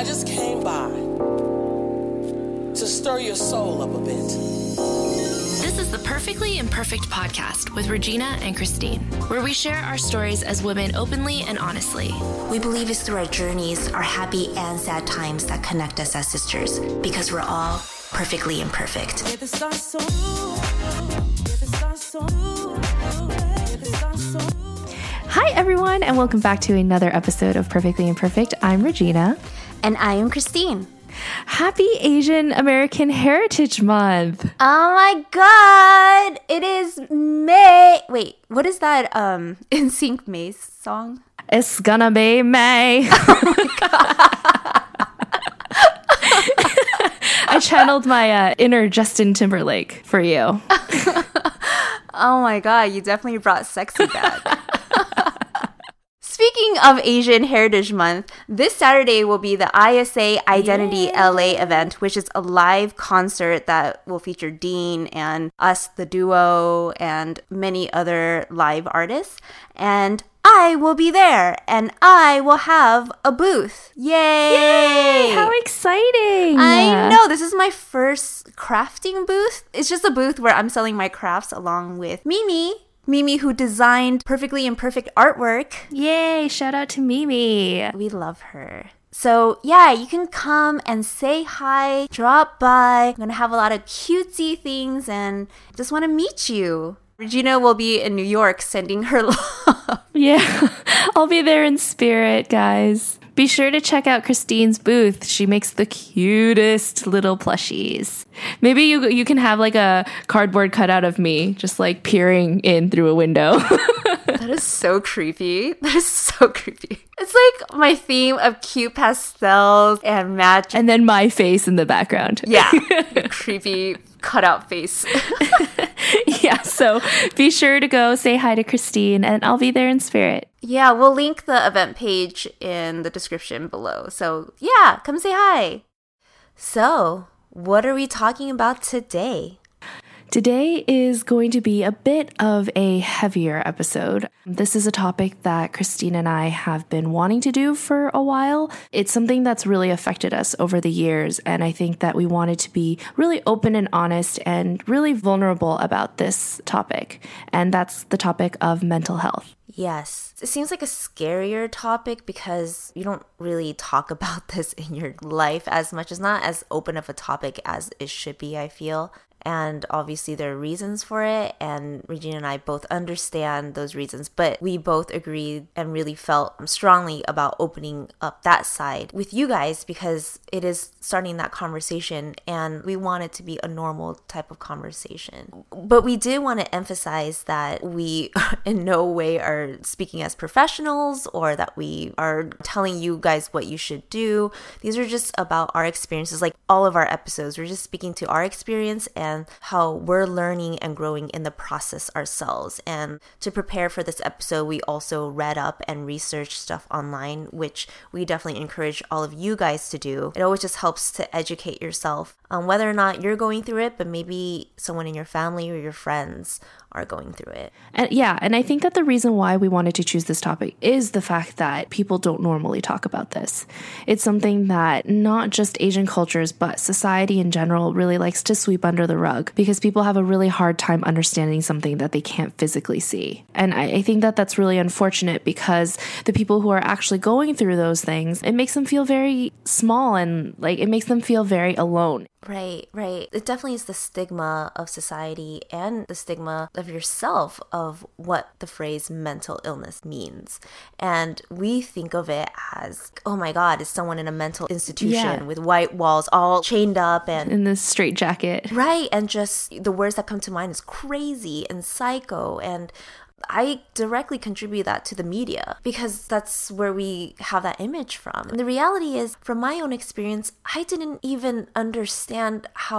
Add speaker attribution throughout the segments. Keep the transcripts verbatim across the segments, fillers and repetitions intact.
Speaker 1: I just came by to stir your soul up a bit.
Speaker 2: This is the Perfectly Imperfect podcast with Regina and Christine, where we share our stories as women openly and honestly.
Speaker 3: We believe it's through our journeys, our happy and sad times that connect us as sisters, because we're all perfectly imperfect.
Speaker 4: Hi, everyone, and welcome back to another episode of Perfectly Imperfect. I'm Regina.
Speaker 3: And I am Christine.
Speaker 4: Happy Asian American Heritage Month.
Speaker 3: Oh my god! It is May. Wait, what is that um N Sync May song?
Speaker 4: It's gonna be May.
Speaker 3: Oh my god.
Speaker 4: I channeled my uh, inner Justin Timberlake for you.
Speaker 3: Oh my god, you definitely brought sexy back. Speaking of Asian Heritage Month, this Saturday will be the I S A Identity Yay. L A event, which is a live concert that will feature Dean and us, the duo, and many other live artists. And I will be there, and I will have a booth. Yay!
Speaker 4: Yay! How exciting!
Speaker 3: I know, this is my first crafting booth. It's just a booth where I'm selling my crafts along with Mimi. Mimi, who designed Perfectly Imperfect artwork.
Speaker 4: Yay! Shout out to Mimi.
Speaker 3: We love her. So yeah, you can come and say hi, drop by. I'm gonna have a lot of cutesy things and just want to meet you. Regina will be in New York sending her love.
Speaker 4: Yeah, I'll be there in spirit, guys. Be sure to check out Christine's booth. She makes the cutest little plushies. Maybe you you can have like a cardboard cutout of me just like peering in through a window.
Speaker 3: That is so creepy. That is so creepy. It's like my theme of cute pastels and magic.
Speaker 4: And then my face in the background.
Speaker 3: Yeah, creepy cutout face.
Speaker 4: Yeah, so be sure to go say hi to Christine and I'll be there in spirit.
Speaker 3: Yeah, we'll link the event page in the description below. So yeah, come say hi. So, what are we talking about today?
Speaker 4: Today is going to be a bit of a heavier episode. This is a topic that Christine and I have been wanting to do for a while. It's something that's really affected us over the years, and I think that we wanted to be really open and honest and really vulnerable about this topic, and that's the topic of mental health.
Speaker 3: Yes. It seems like a scarier topic because you don't really talk about this in your life as much. It's not as open of a topic as it should be, I feel. And obviously there are reasons for it, and Regina and I both understand those reasons, but we both agreed and really felt strongly about opening up that side with you guys because it is starting that conversation and we want it to be a normal type of conversation. But we did want to emphasize that we in no way are speaking as professionals or that we are telling you guys what you should do. These are just about our experiences, like all of our episodes. We're just speaking to our experience and And how we're learning and growing in the process ourselves. And to prepare for this episode, we also read up and researched stuff online, which we definitely encourage all of you guys to do. It always just helps to educate yourself on whether or not you're going through it, but maybe someone in your family or your friends are going through it.
Speaker 4: And yeah, and I think that the reason why we wanted to choose this topic is the fact that people don't normally talk about this. It's something that not just Asian cultures, but society in general really likes to sweep under the rug because people have a really hard time understanding something that they can't physically see. And I, I think that that's really unfortunate because the people who are actually going through those things, it makes them feel very small and like it makes them feel very alone.
Speaker 3: Right, right. It definitely is the stigma of society and the stigma of yourself of what the phrase mental illness means. And we think of it as, oh my God, is someone in a mental institution
Speaker 4: Yeah.
Speaker 3: with white walls all chained up and...
Speaker 4: In this straitjacket.
Speaker 3: Right, and just the words that come to mind is crazy and psycho and... I directly contribute that to the media because that's where we have that image from. And the reality is, from my own experience, I didn't even understand how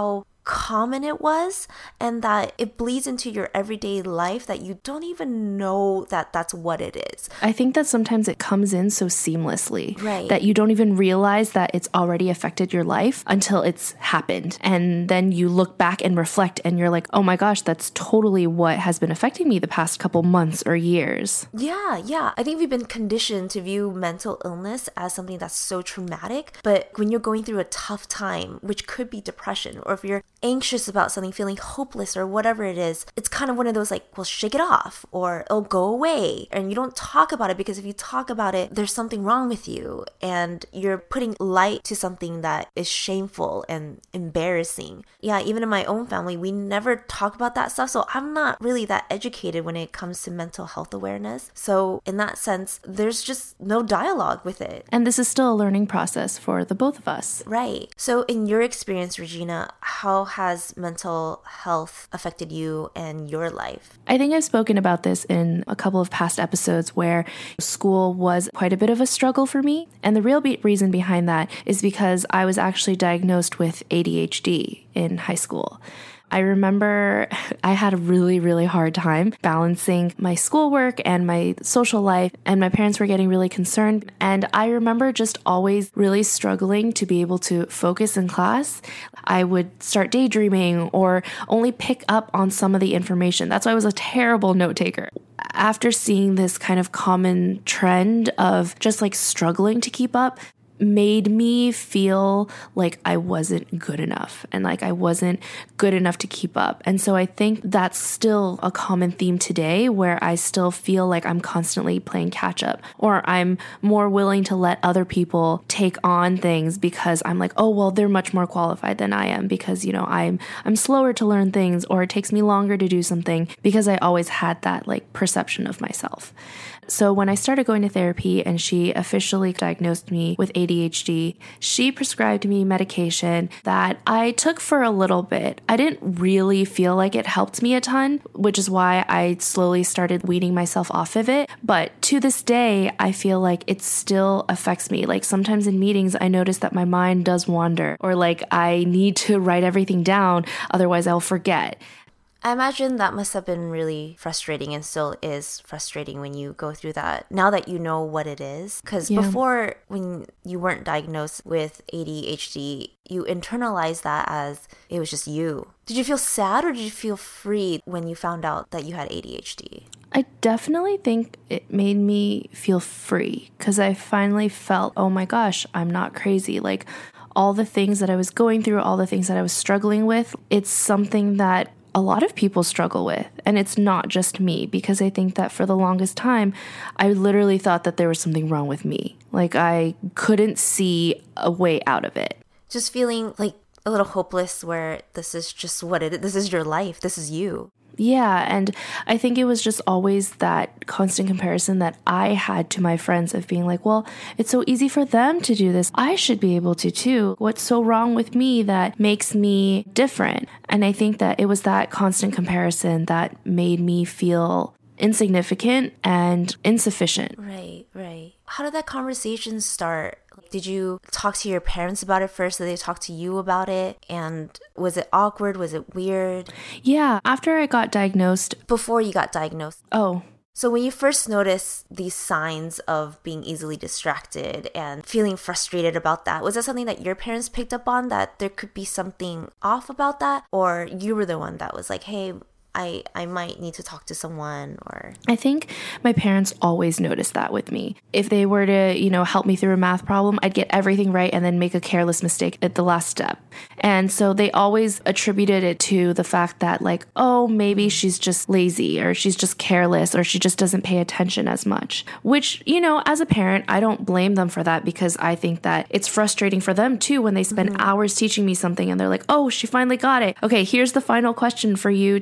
Speaker 3: common it was and that it bleeds into your everyday life that you don't even know that that's what it is.
Speaker 4: I think that sometimes it comes in so seamlessly
Speaker 3: right.
Speaker 4: that you don't even realize that it's already affected your life until it's happened. And then you look back and reflect and you're like, oh my gosh, that's totally what has been affecting me the past couple months or years.
Speaker 3: Yeah, yeah. I think we've been conditioned to view mental illness as something that's so traumatic. But when you're going through a tough time, which could be depression, or if you're anxious about something, feeling hopeless or whatever it is, it's kind of one of those like, well, shake it off or it'll go away. And you don't talk about it because if you talk about it, there's something wrong with you and you're putting light to something that is shameful and embarrassing. Yeah, even in my own family, we never talk about that stuff. So I'm not really that educated when it comes to mental health awareness. So in that sense, there's just no dialogue with it.
Speaker 4: And this is still a learning process for the both of us.
Speaker 3: Right. So in your experience, Regina, how has mental health affected you and your life?
Speaker 4: I think I've spoken about this in a couple of past episodes where school was quite a bit of a struggle for me. And the real be- reason behind that is because I was actually diagnosed with A D H D in high school. I remember I had a really, really hard time balancing my schoolwork and my social life, and my parents were getting really concerned. And I remember just always really struggling to be able to focus in class. I would start daydreaming or only pick up on some of the information. That's why I was a terrible note taker. After seeing this kind of common trend of just like struggling to keep up, made me feel like I wasn't good enough and like I wasn't good enough to keep up. And so I think that's still a common theme today where I still feel like I'm constantly playing catch up, or I'm more willing to let other people take on things because I'm like, oh, well, they're much more qualified than I am because, you know, I'm, I'm slower to learn things, or it takes me longer to do something because I always had that like perception of myself. So when I started going to therapy and she officially diagnosed me with A D H D, she prescribed me medication that I took for a little bit. I didn't really feel like it helped me a ton, which is why I slowly started weaning myself off of it. But to this day, I feel like it still affects me. Like sometimes in meetings, I notice that my mind does wander, or like I need to write everything down, otherwise I'll forget.
Speaker 3: I imagine that must have been really frustrating and still is frustrating when you go through that, now that you know what it is. Because yeah. before, when you weren't diagnosed with A D H D, you internalized that as it was just you. Did you feel sad or did you feel free when you found out that you had A D H D?
Speaker 4: I definitely think it made me feel free because I finally felt, oh my gosh, I'm not crazy. Like all the things that I was going through, all the things that I was struggling with, it's something that a lot of people struggle with. And it's not just me, because I think that for the longest time, I literally thought that there was something wrong with me. Like I couldn't see a way out of it.
Speaker 3: Just feeling like a little hopeless where this is just what it is. This is your life. This is you.
Speaker 4: Yeah, and I think it was just always that constant comparison that I had to my friends of being like, well, it's so easy for them to do this. I should be able to too. What's so wrong with me that makes me different? And I think that it was that constant comparison that made me feel insignificant and insufficient.
Speaker 3: Right, right. How did that conversation start? Did you talk to your parents about it first? Did they talk to you about it? And was it awkward? Was it weird?
Speaker 4: Yeah, after I got diagnosed.
Speaker 3: Before you got diagnosed?
Speaker 4: Oh.
Speaker 3: So when you first noticed these signs of being easily distracted and feeling frustrated about that, was that something that your parents picked up on, that there could be something off about that? Or you were the one that was like, hey, I, I might need to talk to someone? Or
Speaker 4: I think my parents always noticed that with me. If they were to, you know, help me through a math problem, I'd get everything right and then make a careless mistake at the last step. And so they always attributed it to the fact that like, oh, maybe she's just lazy, or she's just careless, or she just doesn't pay attention as much. Which, you know, as a parent, I don't blame them for that, because I think that it's frustrating for them too when they spend mm-hmm. hours teaching me something and they're like, oh, she finally got it. Okay, here's the final question for you to prove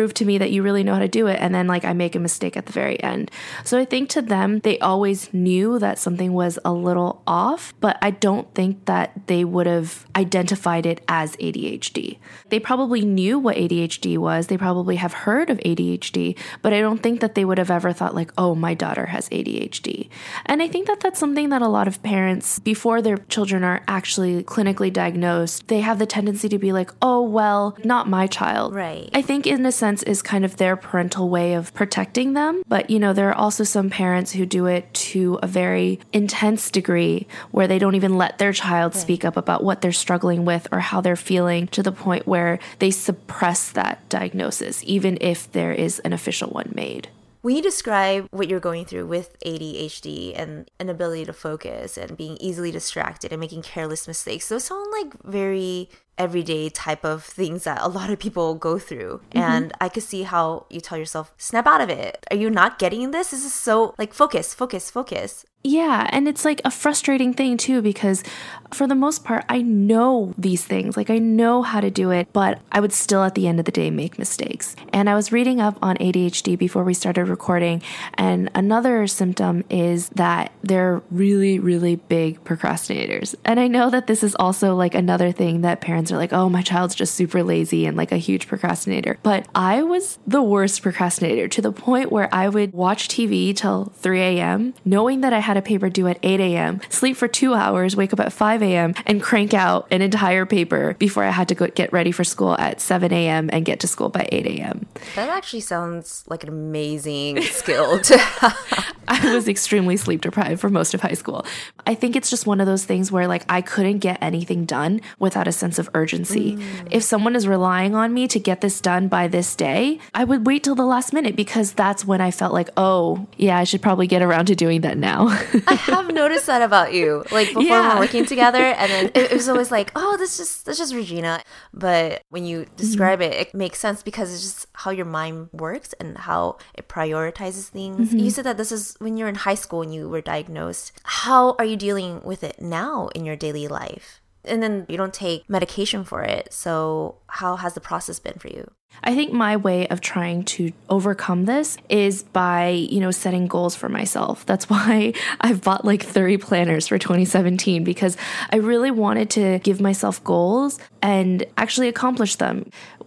Speaker 4: prove to me that you really know how to do it. And then like I make a mistake at the very end. So I think to them, they always knew that something was a little off, but I don't think that they would have identified it as A D H D. They probably knew what A D H D was. They probably have heard of A D H D, but I don't think that they would have ever thought like, oh, my daughter has A D H D. And I think that that's something that a lot of parents, before their children are actually clinically diagnosed, they have the tendency to be like, oh, well, not my child.
Speaker 3: Right.
Speaker 4: I think in a sense is kind of their parental way of protecting them. But, you know, there are also some parents who do it to a very intense degree where they don't even let their child right. speak up about what they're struggling with or how they're feeling, to the point where they suppress that diagnosis, even if there is an official one made.
Speaker 3: When you describe what you're going through with A D H D and inability to focus and being easily distracted and making careless mistakes, those sound like very everyday type of things that a lot of people go through. Mm-hmm. And I could see how you tell yourself, snap out of it. Are you not getting this? This is so like focus, focus, focus.
Speaker 4: Yeah, and it's like a frustrating thing too, because for the most part, I know these things, like I know how to do it, but I would still at the end of the day make mistakes. And I was reading up on A D H D before we started recording, and another symptom is that they're really, really big procrastinators. And I know that this is also like another thing that parents are like, oh, my child's just super lazy and like a huge procrastinator. But I was the worst procrastinator, to the point where I would watch T V till three a.m. knowing that I had a paper due at eight a.m., sleep for two hours, wake up at five a.m., and crank out an entire paper before I had to go get ready for school at seven a.m. and get to school by eight a.m.
Speaker 3: That actually sounds like an amazing skill to have.
Speaker 4: I was extremely sleep deprived for most of high school. I think it's just one of those things where like I couldn't get anything done without a sense of urgency. Mm. If someone is relying on me to get this done by this day, I would wait till the last minute, because that's when I felt like, oh, yeah, I should probably get around to doing that now.
Speaker 3: I have noticed that about you. Like before
Speaker 4: yeah.
Speaker 3: we're working together, and then it, it was always like, oh, this just this just Regina. But when you describe mm-hmm. it, it makes sense, because it's just how your mind works and how it prioritizes things. Mm-hmm. You said that this is when you're in high school and you were diagnosed. How are you dealing with it now in your daily life? And then you don't take medication for it. So how has the process been for you?
Speaker 4: I think my way of trying to overcome this is by, you know, setting goals for myself. That's why I've bought like thirty planners for twenty seventeen, because I really wanted to give myself goals and actually accomplish them.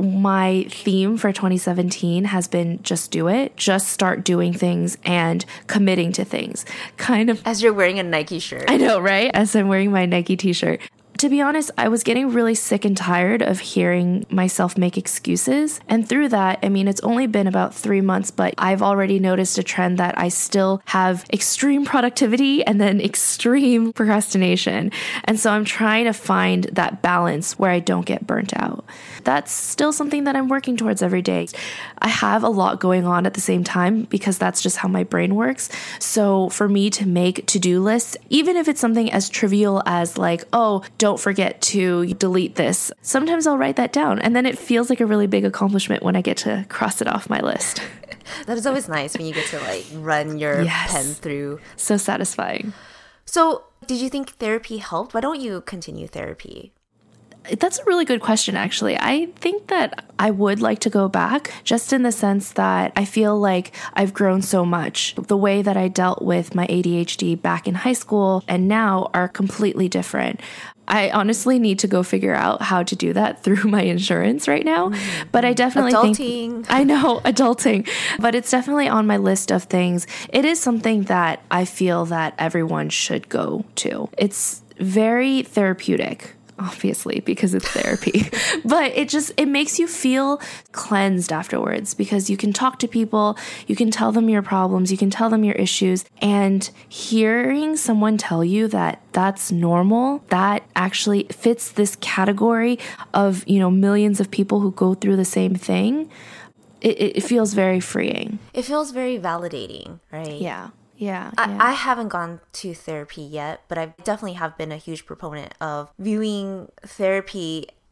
Speaker 4: My theme for twenty seventeen has been just do it, just start doing things and committing to things. Kind of
Speaker 3: as you're wearing a Nike shirt.
Speaker 4: I know, right? As I'm wearing my Nike t-shirt. To be honest, I was getting really sick and tired of hearing myself make excuses. And through that, I mean, it's only been about three months, but I've already noticed a trend that I still have extreme productivity and then extreme procrastination. And so I'm trying to find that balance where I don't get burnt out. That's still something that I'm working towards every day. I have a lot going on at the same time, because that's just how my brain works. So for me to make to-do lists, even if it's something as trivial as like, oh, don't forget to delete this, sometimes I'll write that down, and then it feels like a really big accomplishment when I get to cross it off my list.
Speaker 3: That is always nice when you get to like run your
Speaker 4: yes.
Speaker 3: pen through.
Speaker 4: So satisfying.
Speaker 3: So did you think therapy helped? Why don't you continue therapy?
Speaker 4: That's a really good question, actually. I think that I would like to go back, just in the sense that I feel like I've grown so much. The way that I dealt with my A D H D back in high school and now are completely different. I honestly need to go figure out how to do that through my insurance right now. Mm-hmm. But I definitely
Speaker 3: adulting.
Speaker 4: think... I know, adulting. But it's definitely on my list of things. It is something that I feel that everyone should go to. It's very therapeutic. Obviously, because it's therapy, but it just, it makes you feel cleansed afterwards, because you can talk to people, you can tell them your problems, you can tell them your issues, and hearing someone tell you that that's normal, that actually fits this category of, you know, millions of people who go through the same thing, it, it feels very freeing.
Speaker 3: It feels very validating, right?
Speaker 4: Yeah. Yeah,
Speaker 3: I,
Speaker 4: yeah.
Speaker 3: I haven't gone to therapy yet, but I definitely have been a huge proponent of viewing therapy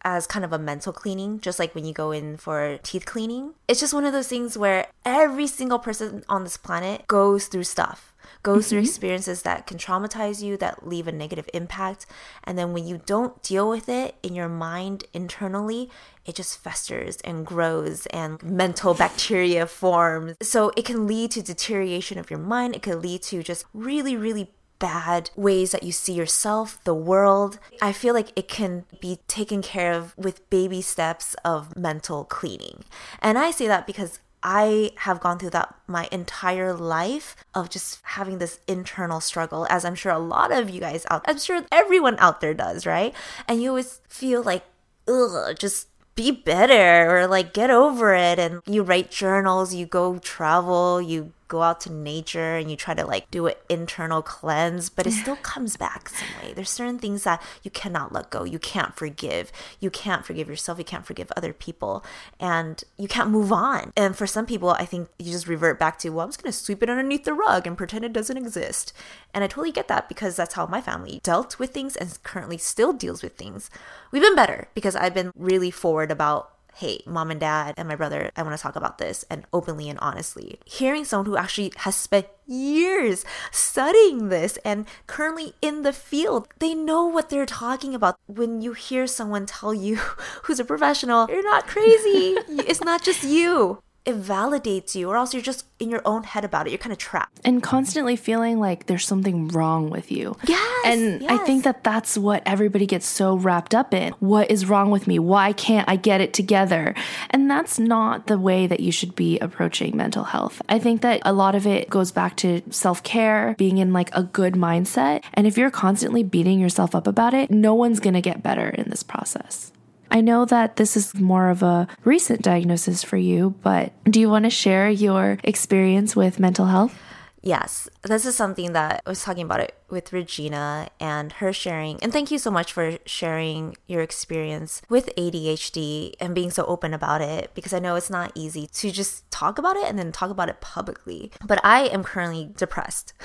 Speaker 3: as kind of a mental cleaning, just like when you go in for teeth cleaning. It's just one of those things where every single person on this planet goes through stuff, goes mm-hmm. through experiences that can traumatize you, that leave a negative impact. And then when you don't deal with it in your mind internally, it just festers and grows and mental bacteria forms. So it can lead to deterioration of your mind. It could lead to just really, really bad ways that you see yourself, the world. I feel like it can be taken care of with baby steps of mental cleaning. And I say that because I have gone through that my entire life of just having this internal struggle, as I'm sure a lot of you guys out, I'm sure everyone out there does, right? And you always feel like, ugh, just be better, or like get over it. And you write journals, you go travel, you go out to nature, and you try to like do an internal cleanse, but it still comes back some way. There's certain things that you cannot let go. You can't forgive. You can't forgive yourself. You can't forgive other people, and you can't move on. And for some people, I think you just revert back to, well, I'm just going to sweep it underneath the rug and pretend it doesn't exist. And I totally get that, because that's how my family dealt with things and currently still deals with things. We've been better because I've been really forward about, hey, mom and dad and my brother, I want to talk about this, and openly and honestly. Hearing someone who actually has spent years studying this and currently in the field, they know what they're talking about. When you hear someone tell you who's a professional, you're not crazy. It's not just you. It validates you, or else you're just in your own head about it. You're kind of trapped.
Speaker 4: And constantly feeling like there's something wrong with you.
Speaker 3: Yes.
Speaker 4: And
Speaker 3: yes.
Speaker 4: I think that that's what everybody gets so wrapped up in. What is wrong with me? Why can't I get it together? And that's not the way that you should be approaching mental health. I think that a lot of it goes back to self-care, being in like a good mindset. And if you're constantly beating yourself up about it, no one's going to get better in this process. I know that this is more of a recent diagnosis for you, but do you want to share your experience with mental health?
Speaker 3: Yes, this is something that I was talking about it with Regina and her sharing. And thank you so much for sharing your experience with A D H D and being so open about it, because I know it's not easy to just talk about it and then talk about it publicly. But I am currently depressed.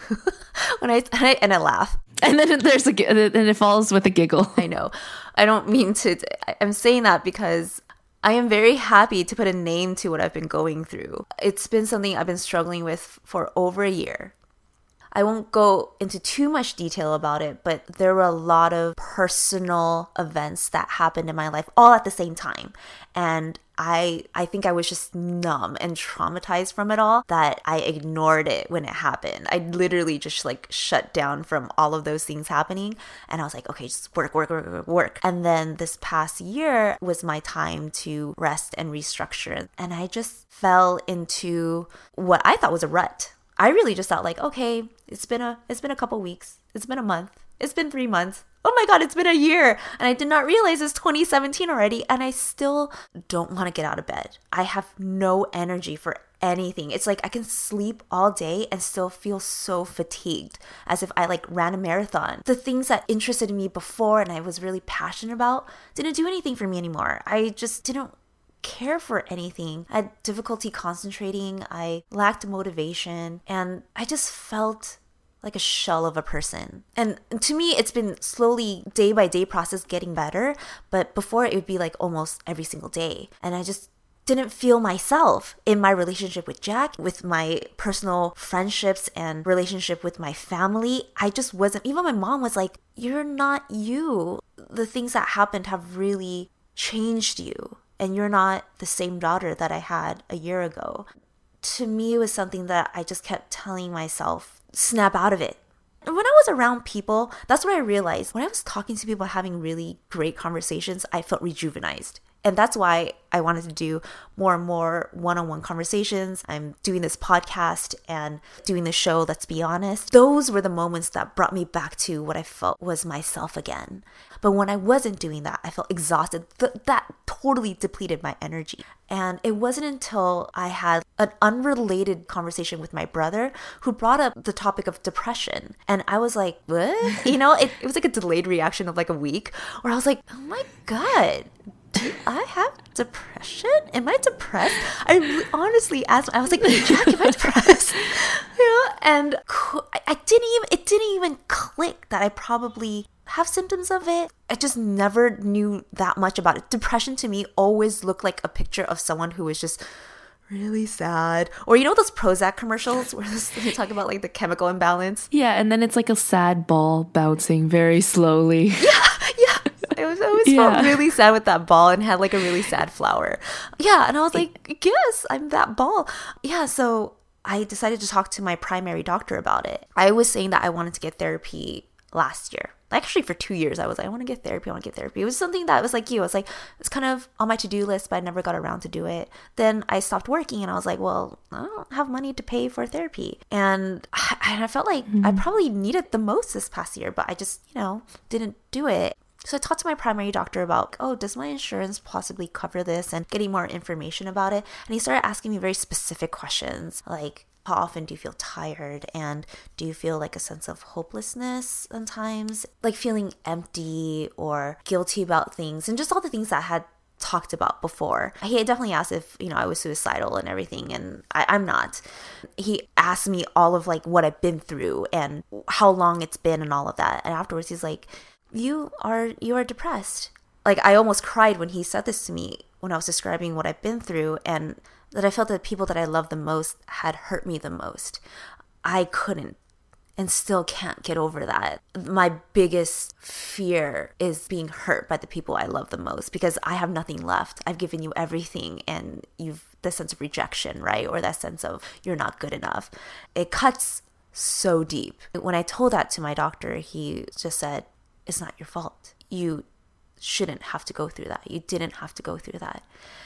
Speaker 3: when I, and I and I laugh.
Speaker 4: And then there's a, and it follows with a giggle.
Speaker 3: I know. I don't mean to. I'm saying that because I am very happy to put a name to what I've been going through. It's been something I've been struggling with for over a year. I won't go into too much detail about it, but there were a lot of personal events that happened in my life all at the same time. And I I think I was just numb and traumatized from it all, that I ignored it when it happened. I literally just like shut down from all of those things happening. And I was like, okay, just work, work, work, work, work. And then this past year was my time to rest and restructure. And I just fell into what I thought was a rut. I really just thought like, okay, it's been a it's been a couple weeks. It's been a month. It's been three months. Oh my God, it's been a year. And I did not realize it's twenty seventeen already. And I still don't want to get out of bed. I have no energy for anything. It's like I can sleep all day and still feel so fatigued, as if I like ran a marathon. The things that interested me before and I was really passionate about didn't do anything for me anymore. I just didn't care for anything. I had difficulty concentrating. I lacked motivation, and I just felt like a shell of a person. And to me, it's been slowly day by day process getting better, but before it would be like almost every single day. And I just didn't feel myself in my relationship with Jack, with my personal friendships and relationship with my family. I just wasn't, even my mom was like, you're not you. The things that happened have really changed you. And you're not the same daughter that I had a year ago. To me, it was something that I just kept telling myself, snap out of it. And when I was around people, that's what I realized. When I was talking to people, having really great conversations, I felt rejuvenized. And that's why I wanted to do more and more one-on-one conversations. I'm doing this podcast and doing the show, Let's Be Honest. Those were the moments that brought me back to what I felt was myself again. But when I wasn't doing that, I felt exhausted. Th- that totally depleted my energy. And it wasn't until I had an unrelated conversation with my brother who brought up the topic of depression. And I was like, what? You know, it, it was like a delayed reaction of like a week where I was like, oh my God, do I have depression? Am I depressed? I honestly asked, I was like, Jack, am I depressed? You know, and I didn't even, it didn't even click that I probably have symptoms of it. I just never knew that much about it. Depression to me always looked like a picture of someone who was just really sad. Or you know those Prozac commercials where they talk about like the chemical imbalance?
Speaker 4: Yeah, and then it's like a sad ball bouncing very slowly.
Speaker 3: Yeah, yeah. I was always yeah. felt really sad with that ball and had like a really sad flower. Yeah, and I was like, yes, I'm that ball. Yeah, so I decided to talk to my primary doctor about it. I was saying that I wanted to get therapy last year. Actually, for two years, I was like, I want to get therapy. I want to get therapy. It was something that was like you. I was like, it's kind of on my to-do list, but I never got around to do it. Then I stopped working and I was like, well, I don't have money to pay for therapy. And I, and I felt like mm-hmm. I probably needed the most this past year, but I just, you know, didn't do it. So I talked to my primary doctor about, oh, does my insurance possibly cover this, and getting more information about it. And he started asking me very specific questions like, how often do you feel tired? And do you feel like a sense of hopelessness sometimes? Like feeling empty or guilty about things, and just all the things that I had talked about before. He definitely asked if, you know, I was suicidal and everything, and I, I'm not. He asked me all of like what I've been through and how long it's been and all of that. And afterwards he's like, you are, you are depressed. Like I almost cried when he said this to me when I was describing what I've been through, and that I felt that the people that I loved the most had hurt me the most. I couldn't and still can't get over that. My biggest fear is being hurt by the people I love the most, because I have nothing left. I've given you everything, and you've the sense of rejection, right? Or that sense of you're not good enough. It cuts so deep. When I told that to my doctor, he just said, it's not your fault. You shouldn't have to go through that. You didn't have to go through that.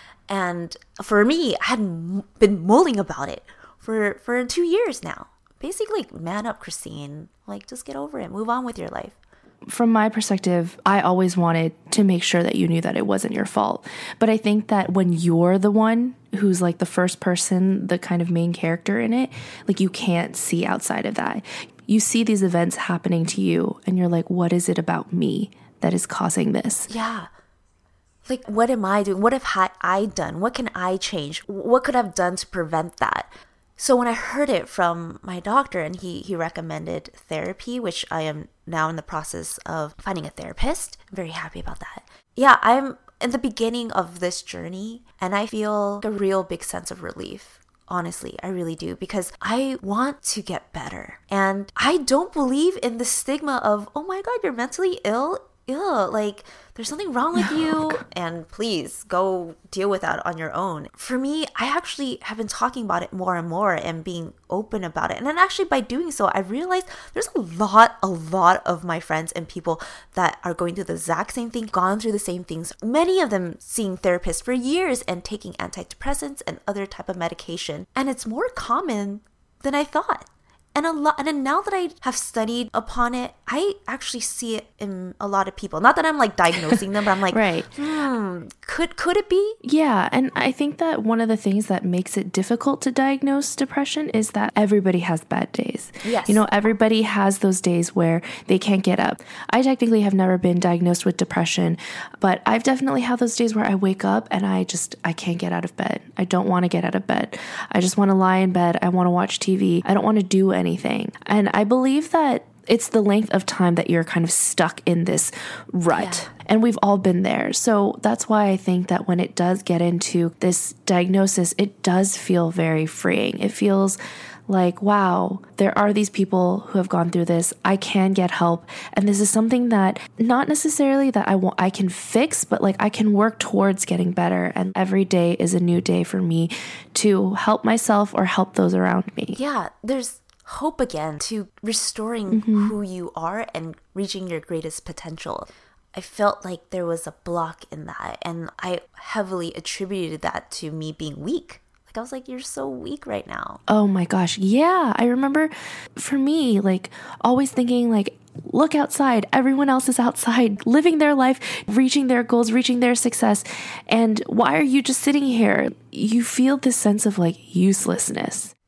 Speaker 3: And for me, I hadn't been mulling about it for, for two years now. Basically, man up, Christine. Like, just get over it. Move on with your life.
Speaker 4: From my perspective, I always wanted to make sure that you knew that it wasn't your fault. But I think that when you're the one who's like the first person, the kind of main character in it, like you can't see outside of that. You see these events happening to you and you're like, what is it about me that is causing this?
Speaker 3: Yeah. Like, what am I doing? What have I done? What can I change? What could I have done to prevent that? So when I heard it from my doctor, and he, he recommended therapy, which I am now in the process of finding a therapist, I'm very happy about that. Yeah, I'm in the beginning of this journey, and I feel a real big sense of relief. Honestly, I really do, because I want to get better. And I don't believe in the stigma of, oh my God, you're mentally ill. Ew, like there's something wrong with you, and please go deal with that on your own. For me, I actually have been talking about it more and more and being open about it. And then actually by doing so, I realized there's a lot, a lot of my friends and people that are going through the exact same thing, gone through the same things. Many of them seeing therapists for years and taking antidepressants and other type of medication. And it's more common than I thought. And a lot, and then now that I have studied upon it, I actually see it in a lot of people. Not that I'm like diagnosing them, but I'm like,
Speaker 4: right.
Speaker 3: hmm, could could it be?
Speaker 4: Yeah, and I think that one of the things that makes it difficult to diagnose depression is that everybody has bad days.
Speaker 3: Yes.
Speaker 4: You know, everybody has those days where they can't get up. I technically have never been diagnosed with depression, but I've definitely had those days where I wake up and I just, I can't get out of bed. I don't want to get out of bed. I just want to lie in bed. I want to watch T V. I don't want to do anything. Anything. And I believe that it's the length of time that you're kind of stuck in this rut. Yeah. And we've all been there. So that's why I think that when it does get into this diagnosis, it does feel very freeing. It feels like, wow, there are these people who have gone through this. I can get help. And this is something that not necessarily that I want, I can fix, but like I can work towards getting better. And every day is a new day for me to help myself or help those around me.
Speaker 3: Yeah, there's hope again to restoring mm-hmm. who you are and reaching your greatest potential. I felt like there was a block in that, and I heavily attributed that to me being weak. Like I was like, you're so weak right now.
Speaker 4: Oh my gosh. Yeah. I remember for me, like always thinking like, look outside. Everyone else is outside, living their life, reaching their goals, reaching their success. And why are you just sitting here? You feel this sense of like uselessness.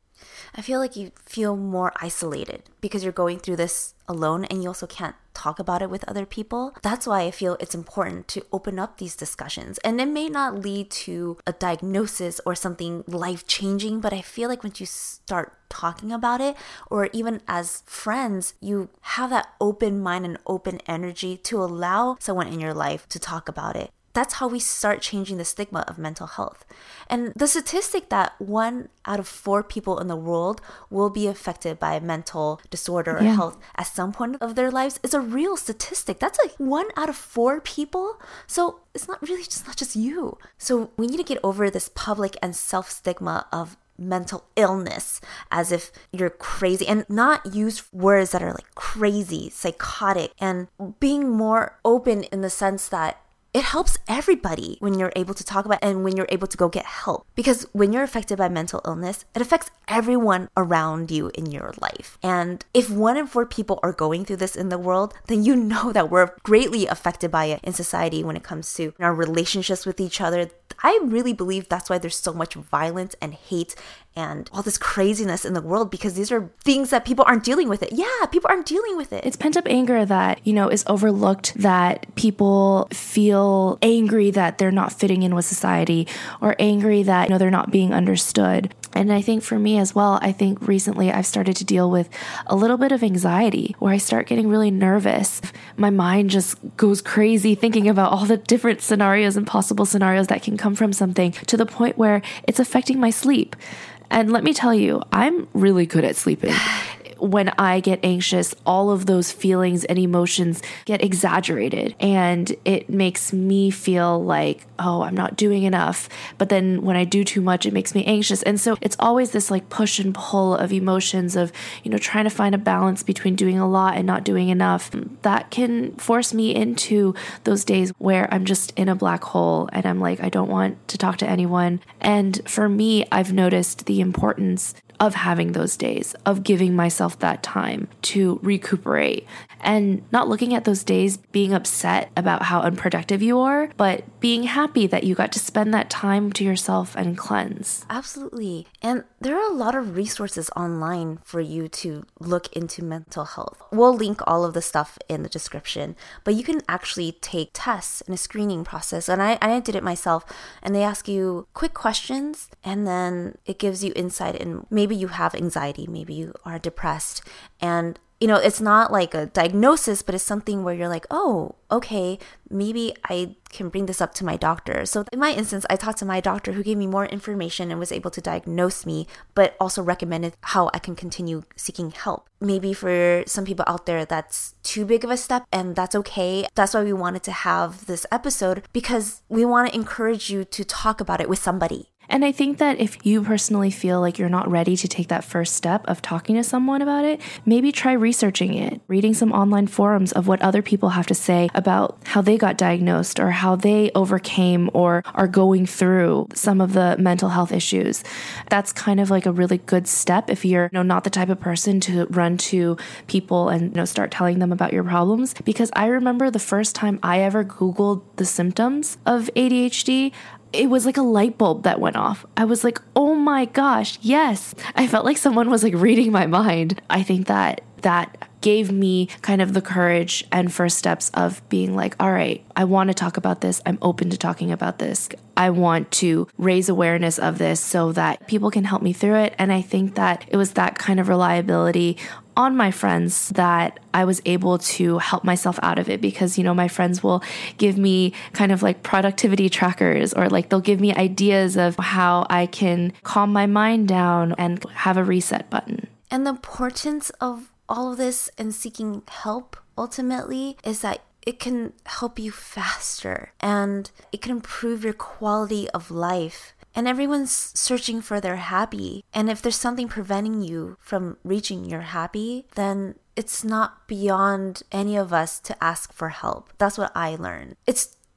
Speaker 3: I feel like you feel more isolated because you're going through this alone and you also can't talk about it with other people. That's why I feel it's important to open up these discussions. And it may not lead to a diagnosis or something life-changing, but I feel like once you start talking about it, or even as friends, you have that open mind and open energy to allow someone in your life to talk about it. That's how we start changing the stigma of mental health. And the statistic that one out of four people in the world will be affected by mental disorder or
Speaker 4: yeah.
Speaker 3: health at some point of their lives is a real statistic. That's like one out of four people. So it's not really just not just you. So we need to get over this public and self-stigma of mental illness as if you're crazy, and not use words that are like crazy, psychotic, and being more open in the sense that it helps everybody when you're able to talk about it and when you're able to go get help. Because when you're affected by mental illness, it affects everyone around you in your life. And if one in four people are going through this in the world, then you know that we're greatly affected by it in society when it comes to our relationships with each other. I really believe that's why there's so much violence and hate and all this craziness in the world, because these are things that people aren't dealing with it. Yeah, people aren't dealing with it.
Speaker 4: It's pent-up anger that, you know, is overlooked, that people feel angry that they're not fitting in with society, or angry that, you know, they're not being understood. And I think for me as well, I think recently I've started to deal with a little bit of anxiety where I start getting really nervous. My mind just goes crazy thinking about all the different scenarios and possible scenarios that can come from something, to the point where it's affecting my sleep. And let me tell you, I'm really good at sleeping. When I get anxious, all of those feelings and emotions get exaggerated, and it makes me feel like, oh, I'm not doing enough. But then when I do too much, it makes me anxious. And so it's always this like push and pull of emotions of, you know, trying to find a balance between doing a lot and not doing enough. That can force me into those days where I'm just in a black hole and I'm like, I don't want to talk to anyone. And for me, I've noticed the importance of having those days, of giving myself that time to recuperate, and not looking at those days being upset about how unproductive you are, but being happy that you got to spend that time to yourself and cleanse.
Speaker 3: Absolutely. And there are a lot of resources online for you to look into mental health. We'll link all of the stuff in the description, but you can actually take tests in a screening process. And I, I did it myself, and they ask you quick questions, and then it gives you insight in maybe you have anxiety, maybe you are depressed, and you know, it's not like a diagnosis, but it's something where you're like, oh, okay, maybe I can bring this up to my doctor. So in my instance, I talked to my doctor, who gave me more information and was able to diagnose me, but also recommended how I can continue seeking help. Maybe for some people out there, that's too big of a step, and that's okay. That's why we wanted to have this episode, because we want to encourage you to talk about it with somebody.
Speaker 4: And I think that if you personally feel like you're not ready to take that first step of talking to someone about it, maybe try researching it, reading some online forums of what other people have to say about how they got diagnosed or how they overcame or are going through some of the mental health issues. That's kind of like a really good step if you're, you know, not the type of person to run to people and, you know, start telling them about your problems. Because I remember the first time I ever Googled the symptoms of A D H D, it was like a light bulb that went off. I was like, oh my gosh, yes. I felt like someone was like reading my mind. I think that that gave me kind of the courage and first steps of being like, all right, I want to talk about this. I'm open to talking about this. I want to raise awareness of this so that people can help me through it. And I think that it was that kind of reliability on my friends that I was able to help myself out of it, because, you know, my friends will give me kind of like productivity trackers, or like they'll give me ideas of how I can calm my mind down and have a reset button.
Speaker 3: And the importance of all of this and seeking help ultimately is that it can help you faster, and it can improve your quality of life. And everyone's searching for their happy. And if there's something preventing you from reaching your happy, then it's not beyond any of us to ask for help. That's what I learned. It's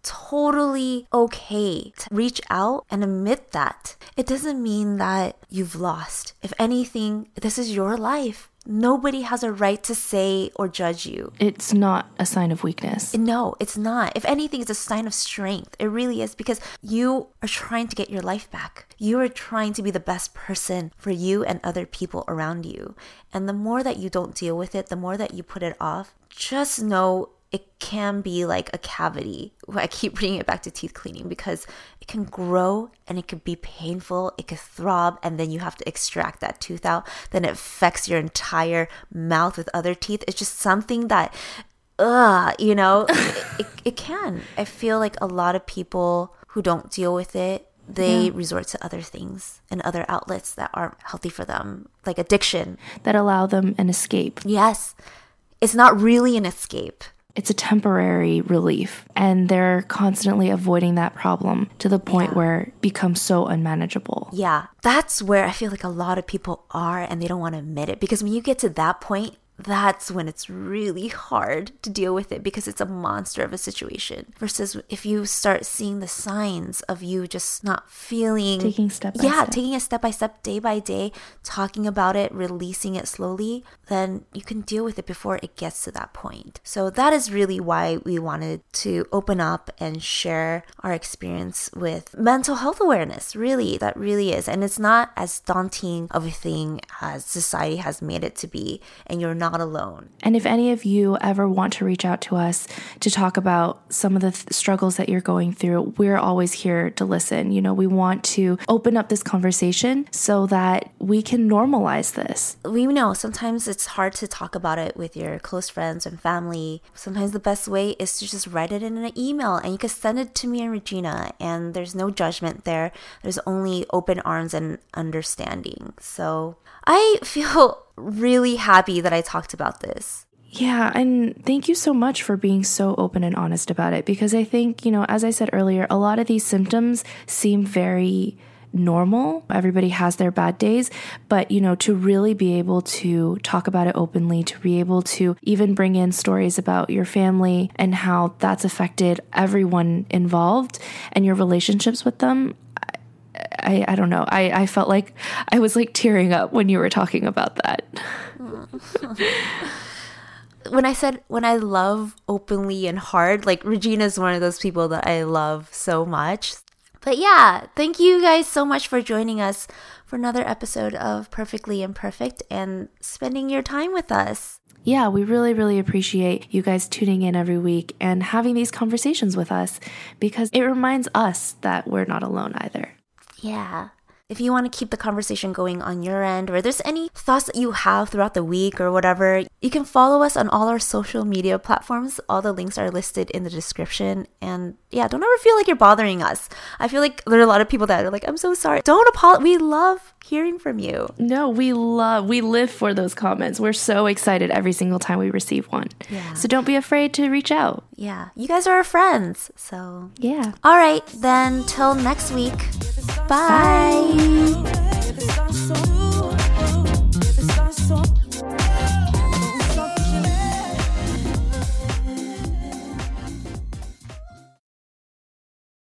Speaker 3: totally okay to reach out and admit that. It doesn't mean that you've lost. If anything, this is your life. Nobody has a right to say or judge you.
Speaker 4: It's not a sign of weakness.
Speaker 3: No, it's not. If anything, it's a sign of strength. It really is, because you are trying to get your life back. You are trying to be the best person for you and other people around you. And the more that you don't deal with it, the more that you put it off, just know it can be like a cavity. I keep bringing it back to teeth cleaning because it can grow and it could be painful. It could throb, and then you have to extract that tooth out. Then it affects your entire mouth with other teeth. It's just something that, ugh, you know, it, it, it can. I feel like a lot of people who don't deal with it, they yeah. resort to other things and other outlets that aren't healthy for them, like addiction.
Speaker 4: That allow them an escape.
Speaker 3: Yes. It's not really an escape.
Speaker 4: It's a temporary relief, and they're constantly avoiding that problem to the point yeah. where it becomes so unmanageable.
Speaker 3: Yeah, that's where I feel like a lot of people are, and they don't want to admit it, because when you get to that point, that's when it's really hard to deal with it, because it's a monster of a situation. Versus if you start seeing the signs of you just not feeling...
Speaker 4: Taking step by
Speaker 3: yeah,
Speaker 4: step.
Speaker 3: taking it step by step, day by day, talking about it, releasing it slowly, then you can deal with it before it gets to that point. So that is really why we wanted to open up and share our experience with mental health awareness. Really, that really is. And it's not as daunting of a thing as society has made it to be, and you're not alone.
Speaker 4: And if any of you ever want to reach out to us to talk about some of the th- struggles that you're going through, we're always here to listen. You know, we want to open up this conversation so that we can normalize this.
Speaker 3: We know sometimes it's hard to talk about it with your close friends and family. Sometimes the best way is to just write it in an email, and you can send it to me and Regina, and there's no judgment there. There's only open arms and understanding. So I feel really happy that I talked about this.
Speaker 4: Yeah, and thank you so much for being so open and honest about it, because I think, you know, as I said earlier, a lot of these symptoms seem very normal. Everybody has their bad days, but, you know, to really be able to talk about it openly, to be able to even bring in stories about your family and how that's affected everyone involved and your relationships with them, I, I don't know. I, I felt like I was like tearing up when you were talking about that.
Speaker 3: When I said, when I love openly and hard, like Regina's one of those people that I love so much. But yeah, thank you guys so much for joining us for another episode of Perfectly Imperfect and spending your time with us.
Speaker 4: Yeah, we really, really appreciate you guys tuning in every week and having these conversations with us, because it reminds us that we're not alone either.
Speaker 3: Yeah. If you want to keep the conversation going on your end, or there's any thoughts that you have throughout the week or whatever, you can follow us on all our social media platforms. All the links are listed in the description. And yeah, don't ever feel like you're bothering us. I feel like there are a lot of people that are like, I'm so sorry. Don't apologize. We love hearing from you.
Speaker 4: No, we love, we live for those comments. We're so excited every single time we receive one.
Speaker 3: Yeah.
Speaker 4: So don't be afraid to reach out.
Speaker 3: Yeah. You guys are our friends. So
Speaker 4: yeah.
Speaker 3: All right. Then till next week. Bye.
Speaker 4: Bye.